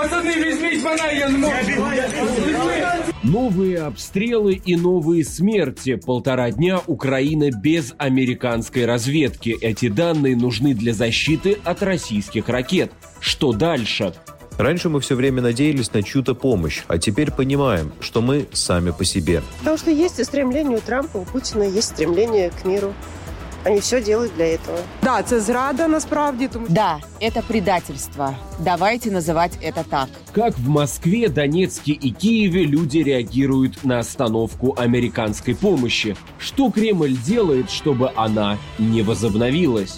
Новые обстрелы и новые смерти. 1,5 дня Украина без американской разведки. Эти данные нужны для защиты от российских ракет. Что дальше? Раньше мы все время надеялись на чью-то помощь, а теперь понимаем, что мы сами по себе. Потому что есть и стремление у Трампа, у Путина есть стремление к миру. Они все делают для этого. Да, це зрада насправді. Да, это предательство. Давайте называть это так. Как в Москве, Донецке и Киеве люди реагируют на остановку американской помощи? Что Кремль делает, чтобы она не возобновилась?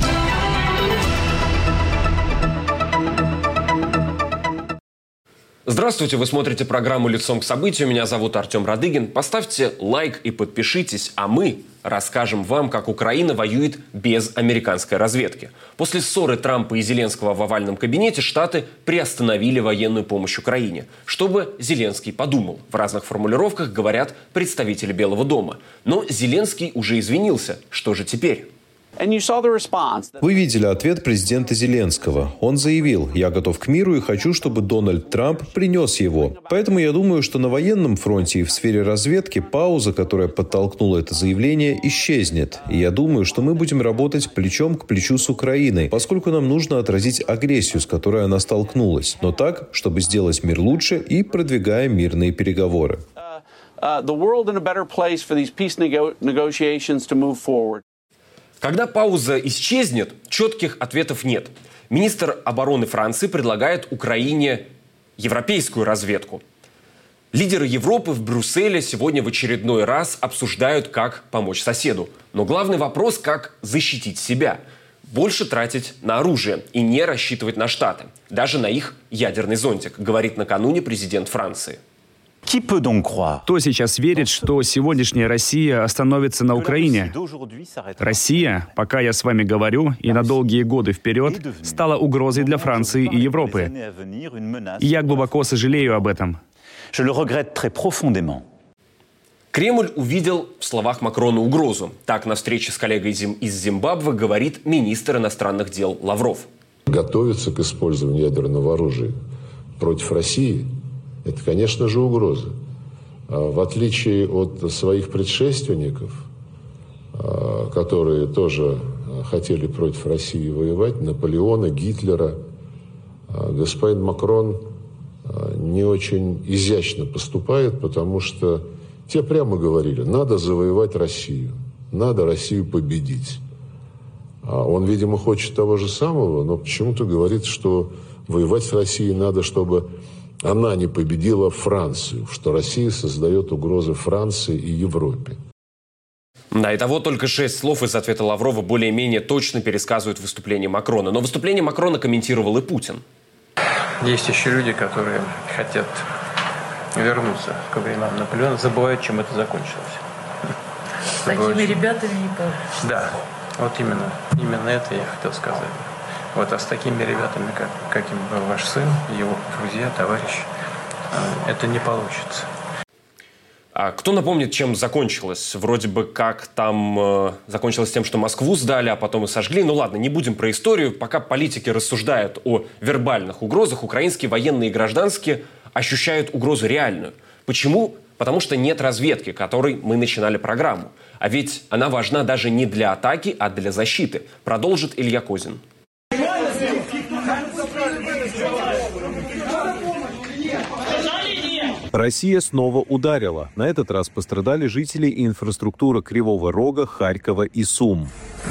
Здравствуйте, вы смотрите программу «Лицом к событию». Меня зовут Артем Радыгин. Поставьте лайк и подпишитесь, а мы расскажем вам, как Украина воюет без американской разведки. После ссоры Трампа и Зеленского в овальном кабинете Штаты приостановили военную помощь Украине, чтобы Зеленский подумал. В разных формулировках говорят представители Белого дома. Но Зеленский уже извинился. Что же теперь? Вы видели ответ президента Зеленского. Он заявил: «Я готов к миру и хочу, чтобы Дональд Трамп принес его». Поэтому я думаю, что на военном фронте и в сфере разведки пауза, которая подтолкнула это заявление, исчезнет. И я думаю, что мы будем работать плечом к плечу с Украиной, поскольку нам нужно отразить агрессию, с которой она столкнулась, но так, чтобы сделать мир лучше и продвигая мирные переговоры. Когда пауза исчезнет, четких ответов нет. Министр обороны Франции предлагает Украине европейскую разведку. Лидеры Европы в Брюсселе сегодня в очередной раз обсуждают, как помочь соседу. Но главный вопрос – как защитить себя. Больше тратить на оружие и не рассчитывать на Штаты. Даже на их ядерный зонтик, говорит накануне президент Франции. Кто сейчас верит, что сегодняшняя Россия остановится на Украине? Россия, пока я с вами говорю, и на долгие годы вперед, стала угрозой для Франции и Европы. И я глубоко сожалею об этом. Кремль увидел в словах Макрона угрозу. Так, на встрече с коллегой из Зимбабве говорит министр иностранных дел Лавров. Готовиться к использованию ядерного оружия против России – это, конечно же, угроза. В отличие от своих предшественников, которые тоже хотели против России воевать, Наполеона, Гитлера, господин Макрон не очень изящно поступает, потому что те прямо говорили: надо завоевать Россию, надо Россию победить. Он, видимо, хочет того же самого, но почему-то говорит, что воевать с Россией надо, чтобы она не победила Францию, что Россия создает угрозы Франции и Европе. Да, итого только 6 слов из ответа Лаврова более-менее точно пересказывают выступление Макрона. Но выступление Макрона комментировал и Путин. Есть еще люди, которые хотят вернуться к временам Наполеона, забывают, чем это закончилось. С такими ребятами не получится. Да, вот именно это я хотел сказать. Вот, а с такими ребятами, каким был ваш сын, его друзья, товарищи, это не получится. А кто напомнит, чем закончилось? Вроде бы как там закончилось тем, что Москву сдали, а потом и сожгли. Ну ладно, не будем про историю. Пока политики рассуждают о вербальных угрозах, украинские военные и гражданские ощущают угрозу реальную. Почему? Потому что нет разведки, которой мы начинали программу. А ведь она важна даже не для атаки, а для защиты. Продолжит Илья Козин. Россия снова ударила. На этот раз пострадали жители и инфраструктура Кривого Рога, Харькова и Сум.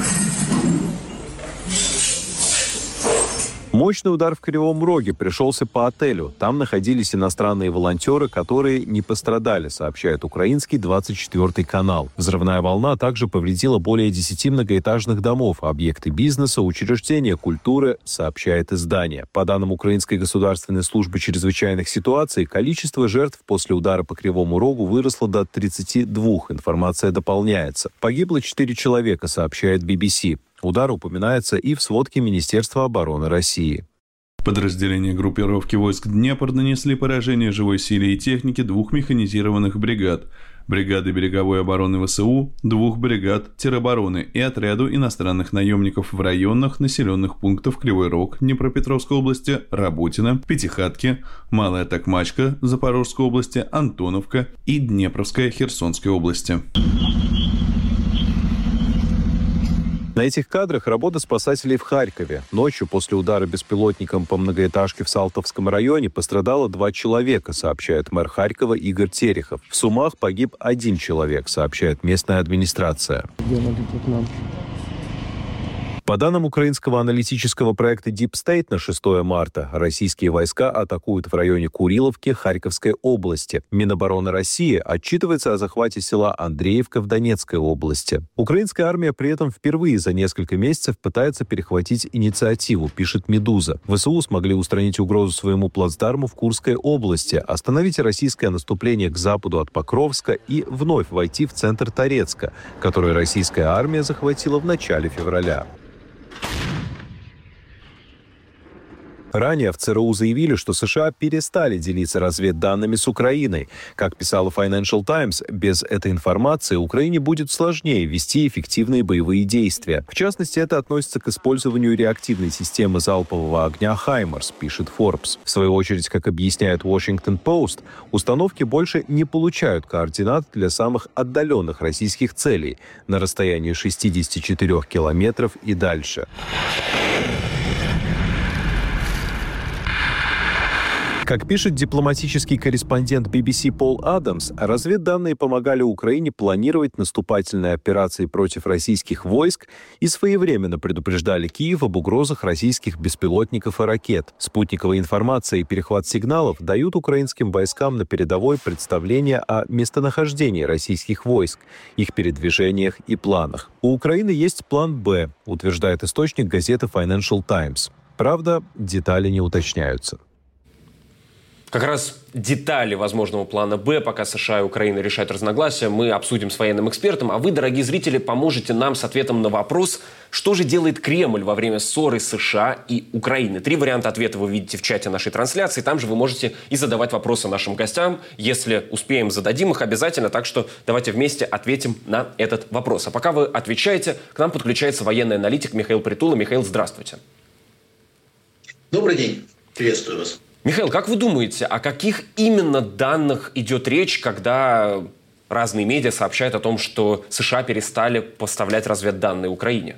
Мощный удар в Кривом Роге пришелся по отелю. Там находились иностранные волонтеры, которые не пострадали, сообщает украинский 24-й канал. Взрывная волна также повредила более 10 многоэтажных домов, объекты бизнеса, учреждения культуры, сообщает издание. По данным Украинской государственной службы чрезвычайных ситуаций, количество жертв после удара по Кривому Рогу выросло до 32. Информация дополняется. Погибло 4 человека, сообщает BBC. Удар упоминается и в сводке Министерства обороны России. Подразделения группировки войск «Днепр» нанесли поражение живой силе и технике 2 механизированных бригад. бригады береговой обороны ВСУ, 2 бригад теробороны и отряду иностранных наемников в районах населенных пунктов Кривой Рог Днепропетровской области, Работино, Пятихатки, Малая Токмачка Запорожской области, Антоновка и Днепровская Херсонской области. На этих кадрах работа спасателей в Харькове. Ночью после удара беспилотником по многоэтажке в Салтовском районе пострадало 2 человека, сообщает мэр Харькова Игорь Терехов. В Сумах погиб 1 человек, сообщает местная администрация. По данным украинского аналитического проекта Deep State, на 6 марта российские войска атакуют в районе Куриловки Харьковской области. Минобороны России отчитывается о захвате села Андреевка в Донецкой области. Украинская армия при этом впервые за несколько месяцев пытается перехватить инициативу, пишет «Медуза». ВСУ смогли устранить угрозу своему плацдарму в Курской области, остановить российское наступление к западу от Покровска и вновь войти в центр Торецка, который российская армия захватила в начале февраля. Ранее в ЦРУ заявили, что США перестали делиться разведданными с Украиной. Как писала Financial Times, без этой информации Украине будет сложнее вести эффективные боевые действия. В частности, это относится к использованию реактивной системы залпового огня «Хаймарс», пишет Forbes. В свою очередь, как объясняет Washington Post, установки больше не получают координат для самых отдаленных российских целей на расстоянии 64 километров и дальше. Как пишет дипломатический корреспондент BBC Пол Адамс, разведданные помогали Украине планировать наступательные операции против российских войск и своевременно предупреждали Киев об угрозах российских беспилотников и ракет. Спутниковая информация и перехват сигналов дают украинским войскам на передовой представление о местонахождении российских войск, их передвижениях и планах. У Украины есть план «Б», утверждает источник газеты Financial Times. Правда, детали не уточняются. Как раз детали возможного плана «Б», пока США и Украина решают разногласия, мы обсудим с военным экспертом. А вы, дорогие зрители, поможете нам с ответом на вопрос, что же делает Кремль во время ссоры США и Украины. 3 варианта ответа вы видите в чате нашей трансляции. Там же вы можете и задавать вопросы нашим гостям. Если успеем, зададим их обязательно. Так что давайте вместе ответим на этот вопрос. А пока вы отвечаете, к нам подключается военный аналитик Михаил Притула. Михаил, здравствуйте. Добрый день. Приветствую вас. Михаил, как вы думаете, о каких именно данных идет речь, когда разные медиа сообщают о том, что США перестали поставлять разведданные Украине?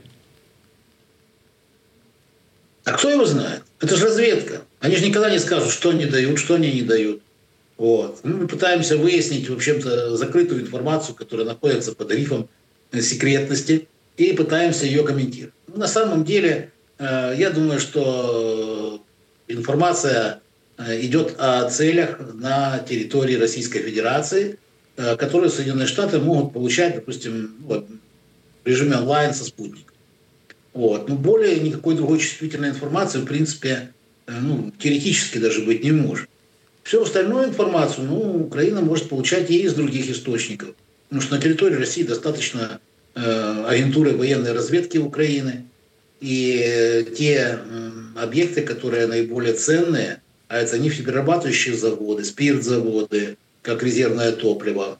А кто его знает? Это же разведка. Они же никогда не скажут, что они дают, что они не дают. Вот. Мы пытаемся выяснить, в общем-то, закрытую информацию, которая находится под грифом секретности, и пытаемся ее комментировать. На самом деле, я думаю, что информация идет о целях на территории Российской Федерации, которые Соединенные Штаты могут получать, допустим, в режиме онлайн со спутника. Вот. Но более никакой другой чувствительной информации, в принципе, теоретически даже быть не может. Всю остальную информацию Украина может получать и из других источников. Потому что на территории России достаточно агентуры военной разведки Украины. И те объекты, которые наиболее ценные, а это нефтеперерабатывающие заводы, спиртзаводы, как резервное топливо.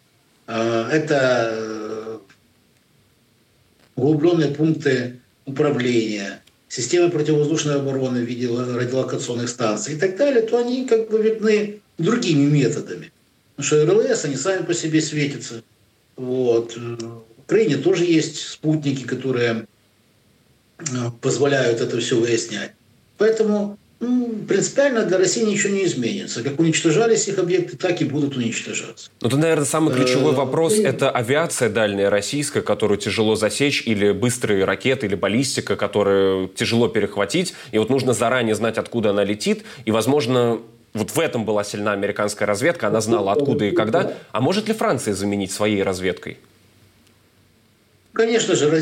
Это углубленные пункты управления, системы противовоздушной обороны в виде радиолокационных станций и так далее, то они как бы видны другими методами. Потому что РЛС, они сами по себе светятся. Вот. В Украине тоже есть спутники, которые позволяют это все выяснять. Поэтому принципиально для России ничего не изменится. Как уничтожались их объекты, так и будут уничтожаться. Ну, тут, наверное, самый ключевой вопрос – это авиация дальняя российская, которую тяжело засечь, или быстрые ракеты, или баллистика, которую тяжело перехватить. И вот нужно заранее знать, откуда она летит. И, возможно, вот в этом была сильна американская разведка. Она знала, откуда и когда. А может ли Франция заменить своей разведкой? Конечно же,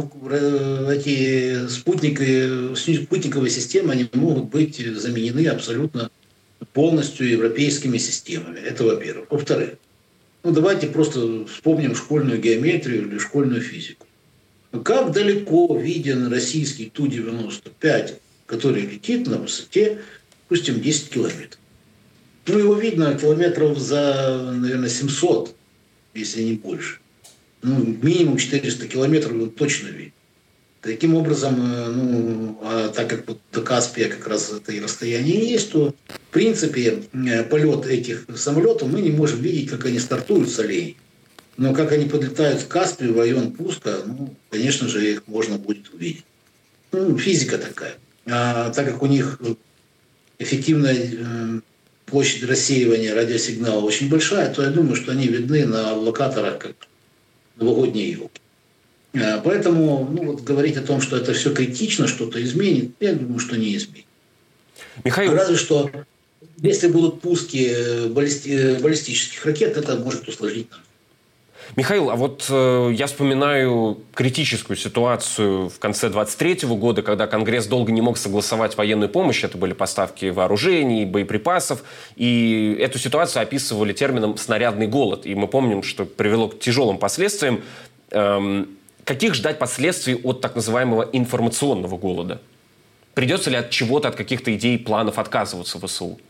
эти спутниковые системы они могут быть заменены абсолютно полностью европейскими системами. Это во-первых. Во-вторых, давайте просто вспомним школьную геометрию или школьную физику. Как далеко виден российский Ту-95, который летит на высоте, допустим, 10 километров? Его видно километров за, наверное, 700. если не больше. Минимум 400 километров вы точно видите. Таким образом, так как до Каспия как раз это и расстояние есть, то в принципе полет этих самолетов мы не можем видеть, как они стартуют с Оленей. Но как они подлетают в Каспий, в район пуска, конечно же, их можно будет увидеть. Физика такая. А так как у них эффективная площадь рассеивания радиосигнала очень большая, то я думаю, что они видны на локаторах как новогодние елки. Поэтому говорить о том, что это все критично, что-то изменит, я думаю, что не изменит. Михаил... Разве что, если будут пуски баллистических ракет, это может усложнить нам. Михаил, а вот я вспоминаю критическую ситуацию в конце 23 года, когда Конгресс долго не мог согласовать военную помощь. Это были поставки вооружений, боеприпасов. И эту ситуацию описывали термином «снарядный голод». И мы помним, что привело к тяжелым последствиям. Каких ждать последствий от так называемого информационного голода? Придется ли от чего-то, от каких-то идей, планов отказываться в ВСУ?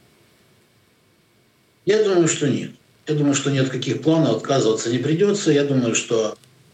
Я думаю, что нет. Я думаю, что ни от каких планов отказываться не придется. Я думаю, что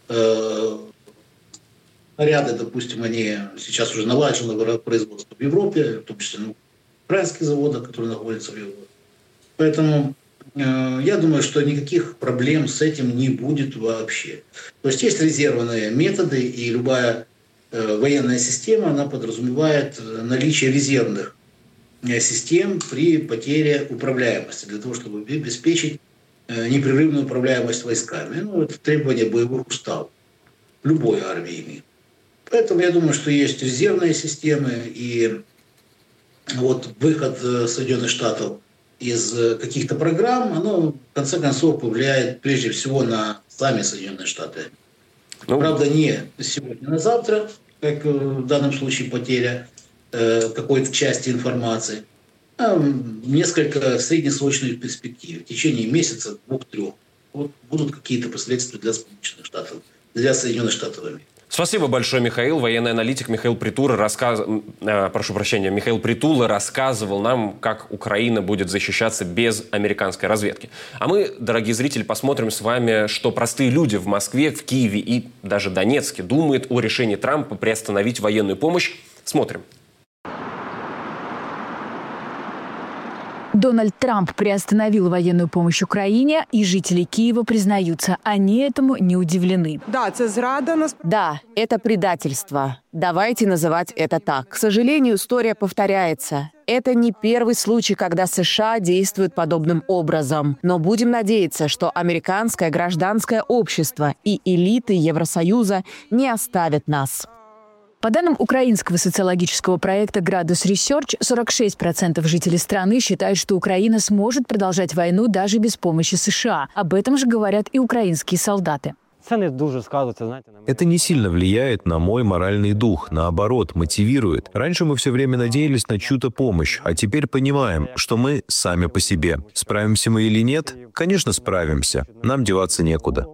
снаряды, допустим, они сейчас уже налажены производство в Европе, в том числе украинские заводы, которые находятся в Европе. Поэтому я думаю, что никаких проблем с этим не будет вообще. То есть есть резервные методы, и любая военная система, она подразумевает наличие резервных систем при потере управляемости, для того, чтобы обеспечить непрерывную управляемость войсками. Это требование боевых уставов. Любой армии имеет. Поэтому я думаю, что есть резервные системы, и выход Соединенных Штатов из каких-то программ, оно в конце концов повлияет прежде всего на сами Соединенные Штаты. Правда, не сегодня, на завтра, как в данном случае потеря какой-то части информации, несколько среднесрочных перспектив. В течение месяца, 2-3 будут какие-то последствия для Соединенных Штатов Америки. Спасибо большое, Михаил. Военный аналитик Михаил Притула рассказывал нам, как Украина будет защищаться без американской разведки. А мы, дорогие зрители, посмотрим с вами, что простые люди в Москве, в Киеве и даже Донецке думают о решении Трампа приостановить военную помощь. Смотрим. Дональд Трамп приостановил военную помощь Украине, и жители Киева признаются, они этому не удивлены. Да, это предательство. Давайте называть это так. К сожалению, история повторяется. Это не первый случай, когда США действуют подобным образом. Но будем надеяться, что американское гражданское общество и элиты Евросоюза не оставят нас. По данным украинского социологического проекта «Градус Research», 46% жителей страны считают, что Украина сможет продолжать войну даже без помощи США. Об этом же говорят и украинские солдаты. Это не сильно влияет на мой моральный дух, наоборот, мотивирует. Раньше мы все время надеялись на чью-то помощь, а теперь понимаем, что мы сами по себе. Справимся мы или нет? Конечно, справимся. Нам деваться некуда.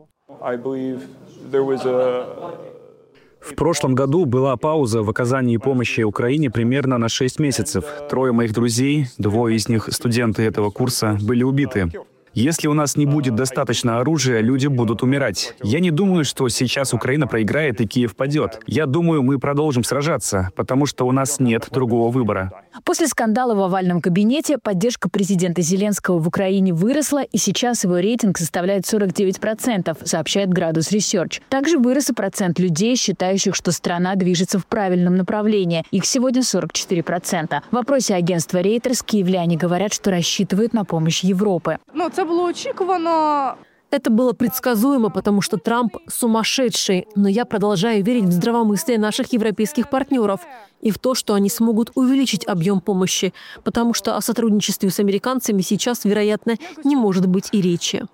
В прошлом году была пауза в оказании помощи Украине примерно на 6 месяцев. 3 моих друзей, 2 из них студенты этого курса, были убиты. Если у нас не будет достаточно оружия, люди будут умирать. Я не думаю, что сейчас Украина проиграет и Киев падет. Я думаю, мы продолжим сражаться, потому что у нас нет другого выбора. После скандала в овальном кабинете поддержка президента Зеленского в Украине выросла, и сейчас его рейтинг составляет 49%, сообщает Градус Research. Также вырос и процент людей, считающих, что страна движется в правильном направлении. Их сегодня 44%. В вопросе агентства Reuters киевляне говорят, что рассчитывают на помощь Европы. Это было предсказуемо, потому что Трамп сумасшедший, но я продолжаю верить в здравомыслие наших европейских партнеров и в то, что они смогут увеличить объем помощи, потому что о сотрудничестве с американцами сейчас, вероятно, не может быть и речи.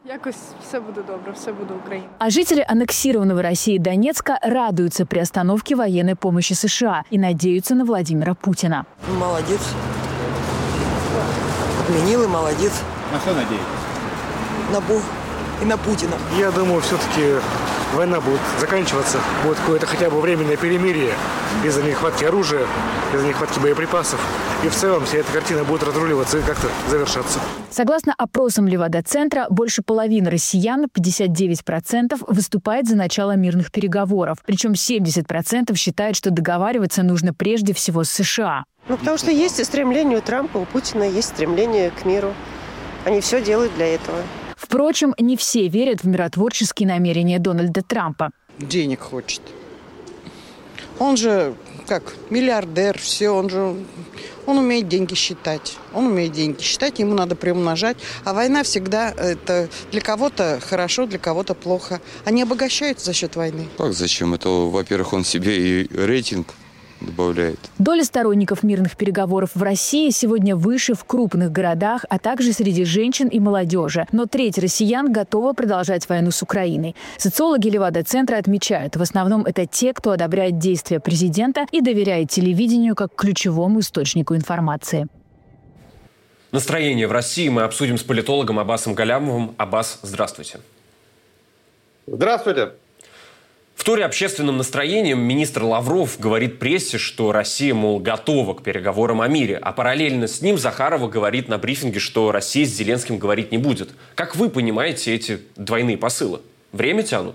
А жители аннексированного Россией Донецка радуются приостановке военной помощи США и надеются на Владимира Путина. Молодец. Отменил и молодец. На что надеетесь? На Бога и на Путина. Я думаю, все-таки война будет заканчиваться, будет какое-то хотя бы временное перемирие из-за нехватки оружия, из-за нехватки боеприпасов. И в целом вся эта картина будет разруливаться и как-то завершаться. Согласно опросам Левада-центра, больше половины россиян, 59%, выступает за начало мирных переговоров. Причем 70% считают, что договариваться нужно прежде всего с США. Потому что есть и стремление у Трампа, у Путина есть стремление к миру. Они все делают для этого. Впрочем, не все верят в миротворческие намерения Дональда Трампа. Денег хочет. Он же, миллиардер, все, он умеет деньги считать. Ему надо приумножать. А война всегда, это для кого-то хорошо, для кого-то плохо. Они обогащаются за счет войны. Как зачем? Это, во-первых, он себе и рейтинг добавляет. Доля сторонников мирных переговоров в России сегодня выше в крупных городах, а также среди женщин и молодежи. Но треть россиян готова продолжать войну с Украиной. Социологи Левада-центра отмечают, в основном это те, кто одобряет действия президента и доверяет телевидению как ключевому источнику информации. Настроение в России мы обсудим с политологом Аббасом Галямовым. Аббас, здравствуйте. Здравствуйте. В туре общественным настроением министр Лавров говорит прессе, что Россия, мол, готова к переговорам о мире, а параллельно с ним Захарова говорит на брифинге, что Россия с Зеленским говорить не будет. Как вы понимаете эти двойные посылы? Время тянут?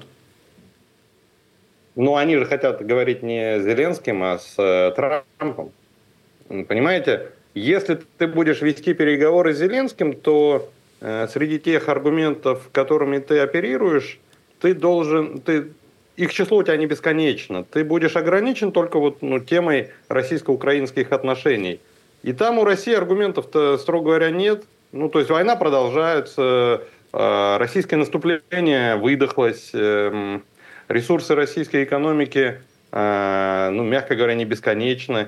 Они же хотят говорить не с Зеленским, а с Трампом. Понимаете, если ты будешь вести переговоры с Зеленским, то среди тех аргументов, которыми ты оперируешь, их число у тебя не бесконечно. Ты будешь ограничен только темой российско-украинских отношений. И там у России аргументов-то, строго говоря, нет. То есть война продолжается, российское наступление выдохлось, ресурсы российской экономики, мягко говоря, не бесконечны.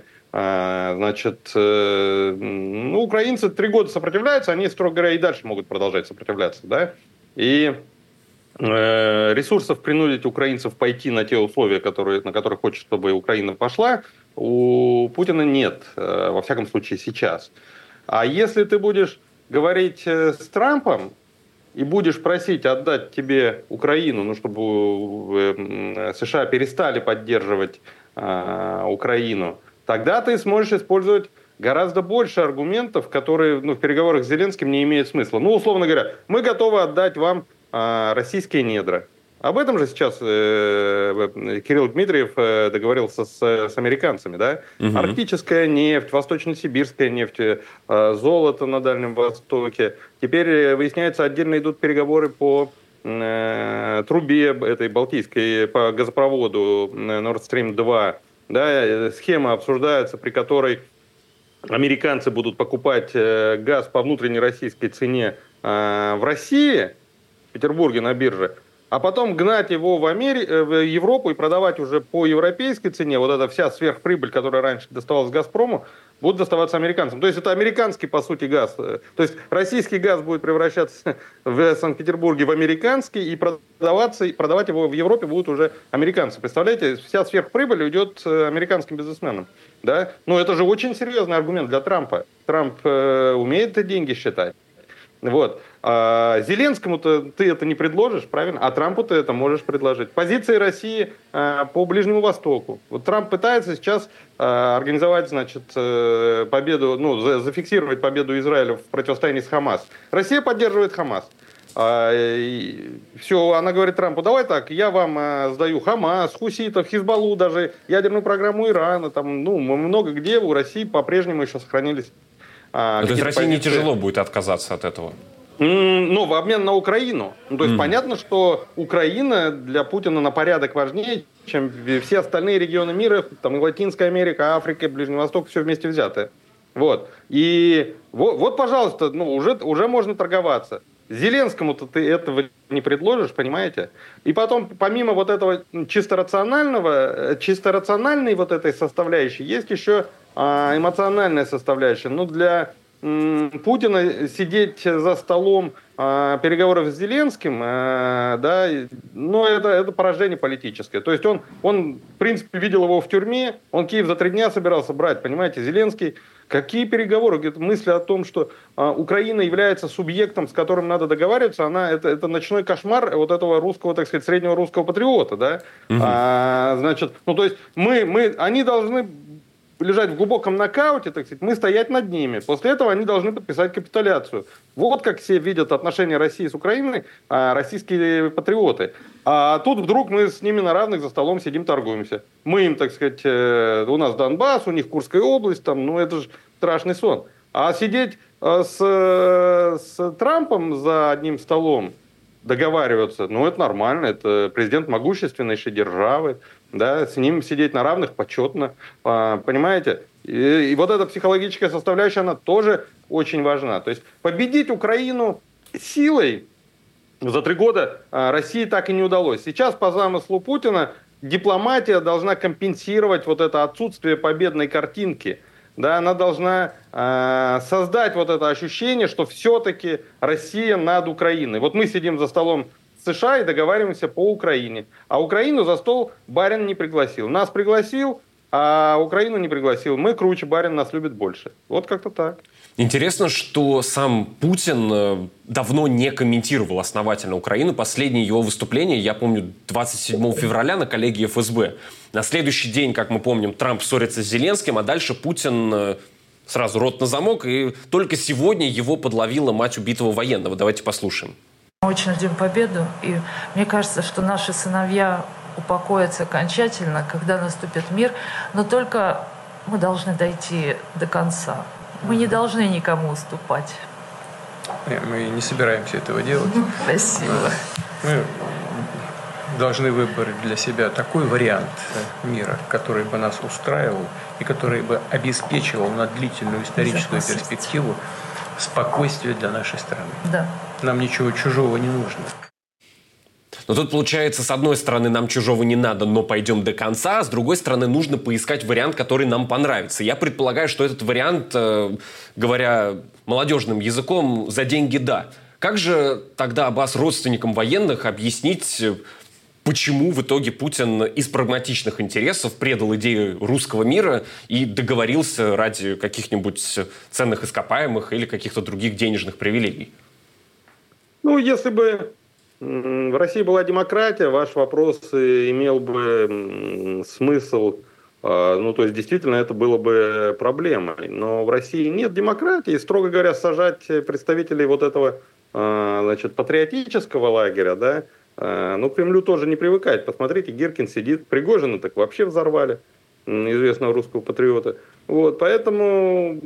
Украинцы 3 года сопротивляются, они, строго говоря, и дальше могут продолжать сопротивляться. Да? И ресурсов принудить украинцев пойти на те условия, на которых хочет, чтобы Украина пошла, у Путина нет, во всяком случае сейчас. А если ты будешь говорить с Трампом и будешь просить отдать тебе Украину, чтобы США перестали поддерживать Украину, тогда ты сможешь использовать гораздо больше аргументов, которые в переговорах с Зеленским не имеют смысла. Условно говоря, мы готовы отдать вам российские недра. Об этом же сейчас Кирилл Дмитриев договорился с американцами. Да? Угу. Арктическая нефть, восточно-сибирская нефть, золото на Дальнем Востоке. Теперь, выясняется, отдельно идут переговоры по трубе этой балтийской, по газопроводу Nord Stream 2. Да? Схема обсуждается, при которой американцы будут покупать газ по внутренней российской цене в России, в Петербурге на бирже, а потом гнать его в Европу и продавать уже по европейской цене. Вот эта вся сверхприбыль, которая раньше доставалась «Газпрому», будет доставаться американцам. То есть это американский, по сути, газ. То есть российский газ будет превращаться в Санкт-Петербурге в американский, и продавать его в Европе будут уже американцы. Представляете, вся сверхприбыль уйдет американским бизнесменам. Да? Это же очень серьезный аргумент для Трампа. Трамп умеет деньги считать. Вот. А Зеленскому-то ты это не предложишь, правильно? А Трампу ты это можешь предложить. Позиции России по Ближнему Востоку. Вот Трамп пытается сейчас организовать, победу, зафиксировать победу Израиля в противостоянии с Хамас. Россия поддерживает Хамас. Все, она говорит Трампу: давай так, я вам сдаю Хамас, хуситов, Хизбаллу, даже ядерную программу Ирана. Много где у России по-прежнему еще сохранились. То есть России не тяжело будет отказаться от этого? В обмен на Украину. То есть понятно, что Украина для Путина на порядок важнее, чем все остальные регионы мира, там и Латинская Америка, Африка, Ближний Восток, все вместе взятое. Вот. И вот, пожалуйста, уже можно торговаться. Зеленскому-то ты этого не предложишь, понимаете? И потом, помимо вот этого чисто рациональной вот этой составляющей, есть еще эмоциональная составляющая. Для Путина сидеть за столом переговоров с Зеленским, да, но это поражение политическое. То есть он, в принципе, видел его в тюрьме, он Киев за 3 дня собирался брать, понимаете, Зеленский. Какие переговоры? Мысли о том, что Украина является субъектом, с которым надо договариваться, это ночной кошмар вот этого русского, так сказать, среднего русского патриота, да? Значит, то есть они должны лежать в глубоком нокауте, так сказать, мы стоять над ними. После этого они должны подписать капитуляцию. Вот как все видят отношения России с Украиной российские патриоты. А тут вдруг мы с ними на равных за столом сидим, торгуемся. Мы им, так сказать, у нас Донбасс, у них Курская область, там, это же страшный сон. А сидеть с Трампом за одним столом, договариваться, это нормально, это президент могущественнейшей державы, да, с ним сидеть на равных почетно, понимаете? И вот эта психологическая составляющая, она тоже очень важна. То есть победить Украину силой за 3 года России так и не удалось. Сейчас по замыслу Путина дипломатия должна компенсировать вот это отсутствие победной картинки. Да, она должна создать вот это ощущение, что все-таки Россия над Украиной. Вот мы сидим за столом США и договариваемся по Украине. А Украину за стол барин не пригласил. Нас пригласил, а Украину не пригласил. Мы круче, барин нас любит больше. Вот как-то так. Интересно, что сам Путин давно не комментировал основательно Украину. Последнее его выступление, я помню, 27 февраля на коллегии ФСБ. На следующий день, как мы помним, Трамп ссорится с Зеленским, а дальше Путин сразу рот на замок. И только сегодня его подловила мать убитого военного. Давайте послушаем. Мы очень ждем победу, и мне кажется, что наши сыновья упокоятся окончательно, когда наступит мир, но только мы должны дойти до конца. Мы не должны никому уступать. Мы не собираемся этого делать. Спасибо. Мы должны выбрать для себя такой вариант мира, который бы нас устраивал и который бы обеспечивал на длительную историческую перспективу спокойствие для нашей страны. Да. Нам ничего чужого не нужно. Но тут получается, с одной стороны, нам чужого не надо, но пойдем до конца, а с другой стороны, нужно поискать вариант, который нам понравится. Я предполагаю, что этот вариант, говоря молодежным языком, за деньги да. Как же тогда, Аббас, родственникам военных объяснить, почему в итоге Путин из прагматичных интересов предал идею русского мира и договорился ради каких-нибудь ценных ископаемых или каких-то других денежных привилегий? Если бы в России была демократия, ваш вопрос имел бы смысл, то есть действительно это было бы проблемой. Но в России нет демократии, и, строго говоря, сажать представителей вот этого, патриотического лагеря, да, Кремлю тоже не привыкать. Посмотрите, Гиркин сидит, Пригожина так вообще взорвали, известного русского патриота. Поэтому,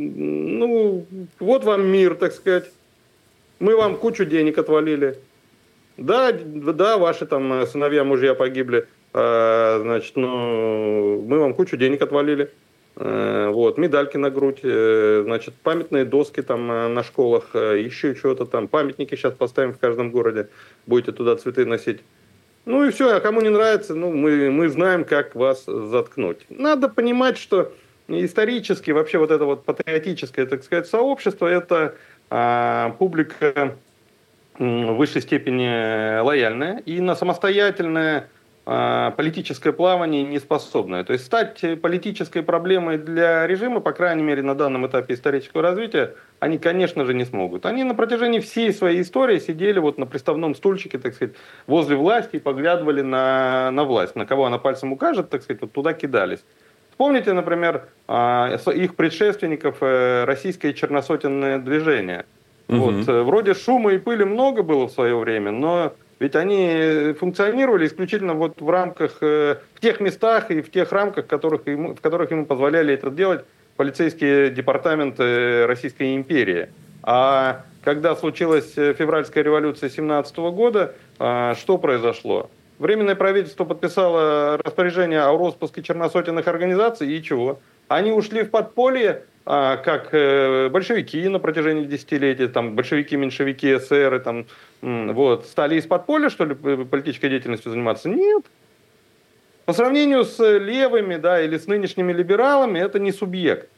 вот вам мир, так сказать. Мы вам кучу денег отвалили. Да, ваши там сыновья, мужья погибли, мы вам кучу денег отвалили. Медальки на грудь, памятные доски там на школах, еще что-то там, памятники сейчас поставим в каждом городе, будете туда цветы носить. И все, а кому не нравится, мы знаем, как вас заткнуть. Надо понимать, что исторически вообще вот это вот патриотическое, так сказать, сообщество, это публика в высшей степени лояльная и на самостоятельное политическое плавание не способное. То есть стать политической проблемой для режима, по крайней мере, на данном этапе исторического развития, они, конечно же, не смогут. Они на протяжении всей своей истории сидели на приставном стульчике, так сказать, возле власти и поглядывали на власть. На кого она пальцем укажет, так сказать, туда кидались. Вспомните, например, их предшественников российское черносотенное движение. Вроде шума и пыли много было в свое время, но ведь они функционировали исключительно в рамках, в тех местах и в тех рамках, в которых ему позволяли это делать полицейские департаменты Российской империи. А когда случилась февральская революция 1917 года, что произошло? Временное правительство подписало распоряжение о распуске черносотенных организаций, и чего? Они ушли в подполье, как большевики на протяжении десятилетий, там, большевики, меньшевики, эсеры, там, стали из подполья, что ли, политической деятельностью заниматься? Нет. По сравнению с левыми, да, или с нынешними либералами, это не субъект.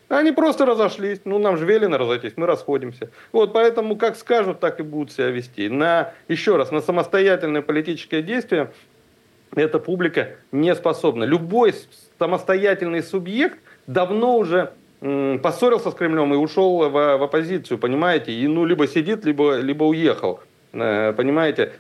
Они просто разошлись. Ну, нам же велено разойтись, мы расходимся. Вот, поэтому как скажут, так и будут себя вести. Еще раз, на самостоятельное политическое действие эта публика не способна. Любой самостоятельный субъект давно уже поссорился с Кремлем и ушел в оппозицию, понимаете? И, ну, либо сидит, либо уехал, понимаете?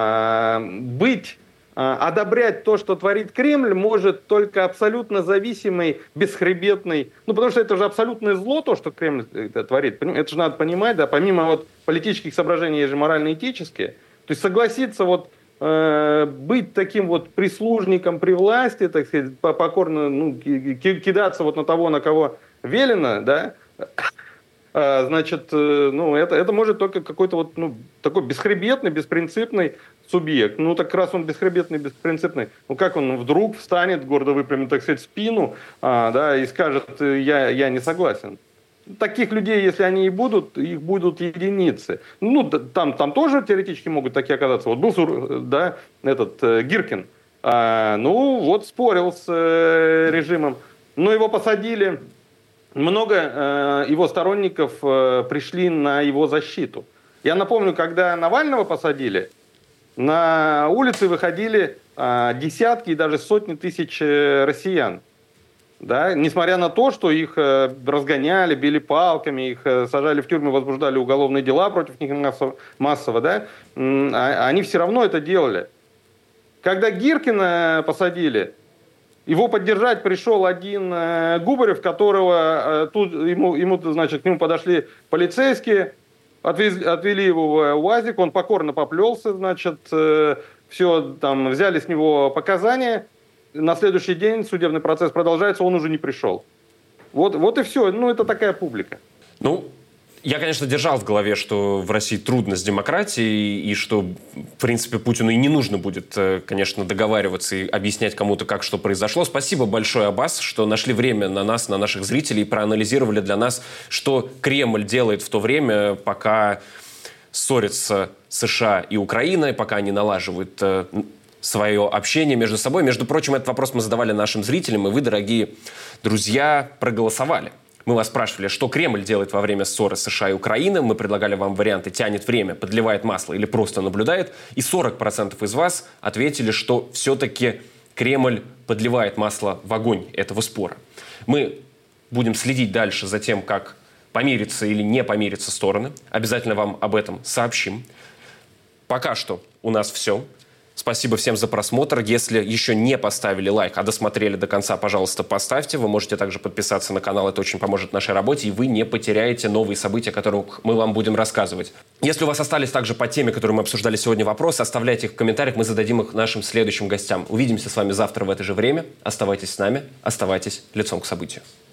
Одобрять то, что творит Кремль, может только абсолютно зависимый, бесхребетный. Ну, потому что это же абсолютное зло, то, что Кремль творит. Это же надо понимать, да, помимо вот политических соображений, есть же морально-этические. То есть согласиться вот быть таким вот прислужником при власти, так сказать, покорно, ну, кидаться вот на того, на кого велено, да, значит, ну, это может только какой-то вот, ну, такой бесхребетный, беспринципный субъект. Ну, так раз он бесхребетный, беспринципный, ну, как он вдруг встанет, гордо выпрямит, так сказать, спину, да, и скажет, я не согласен. Таких людей, если они и будут, их будут единицы. Ну, там тоже теоретически могут такие оказаться. Вот был, да, Гиркин, ну, вот спорил с режимом, но его посадили. Много его сторонников пришли на его защиту. Я напомню, когда Навального посадили, на улицы выходили десятки и даже сотни тысяч россиян. Да? Несмотря на то, что их разгоняли, били палками, их сажали в тюрьмы, возбуждали уголовные дела против них массово, да? Они все равно это делали. Когда Гиркина посадили, его поддержать пришел один Губарев, которого тут значит, к нему подошли полицейские, отвели его в УАЗик, он покорно поплелся, значит, все, там, взяли с него показания. На следующий день судебный процесс продолжается, он уже не пришел. Вот и все. Ну, это такая публика. Ну, я, конечно, держал в голове, что в России трудно с демократией, и что, в принципе, Путину и не нужно будет, конечно, договариваться и объяснять кому-то, как что произошло. Спасибо большое, Аббас, что нашли время на нас, на наших зрителей, и проанализировали для нас, что Кремль делает в то время, пока ссорятся США и Украина, пока они налаживают свое общение между собой. Между прочим, этот вопрос мы задавали нашим зрителям, и вы, дорогие друзья, проголосовали. Мы вас спрашивали, что Кремль делает во время ссоры США и Украины. Мы предлагали вам варианты: тянет время, подливает масло или просто наблюдает. И 40% из вас ответили, что все-таки Кремль подливает масло в огонь этого спора. Мы будем следить дальше за тем, как помирятся или не помирятся стороны. Обязательно вам об этом сообщим. Пока что у нас все. Спасибо всем за просмотр. Если еще не поставили лайк, а досмотрели до конца, пожалуйста, поставьте. Вы можете также подписаться на канал, это очень поможет нашей работе, и вы не потеряете новые события, о которых мы вам будем рассказывать. Если у вас остались также по теме, которую мы обсуждали сегодня, вопросы, оставляйте их в комментариях, мы зададим их нашим следующим гостям. Увидимся с вами завтра в это же время. Оставайтесь с нами, оставайтесь лицом к событию.